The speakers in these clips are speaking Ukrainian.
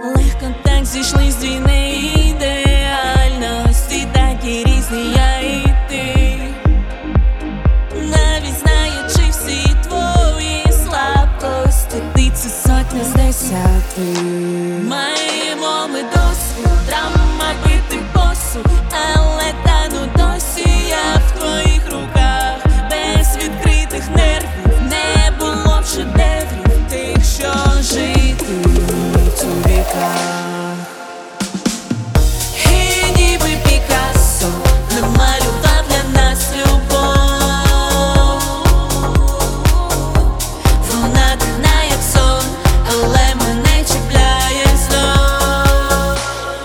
Легко так зійшлись дві неідеальності, такі різні я і ти, навіть знаючи всі твої слабкості, ти це сотня з 10. Маємо ми досвід, драма бити посуд, але тану досі я в твоїх руках. Без відкритих нервів не було б шедеврів тих, що житимуть у віках. І ніби Пікассо намалював для нас любов. Вона дивна, як сон, але мене чіпляє знов.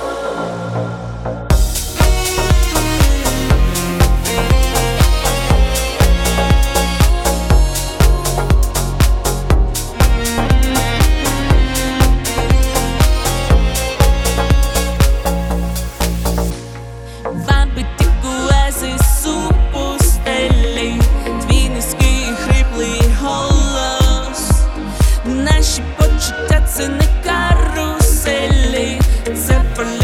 Вабить оазиси пустелі, твій низький і хриплий голос. Наші почуття — це не каруселі, це полі.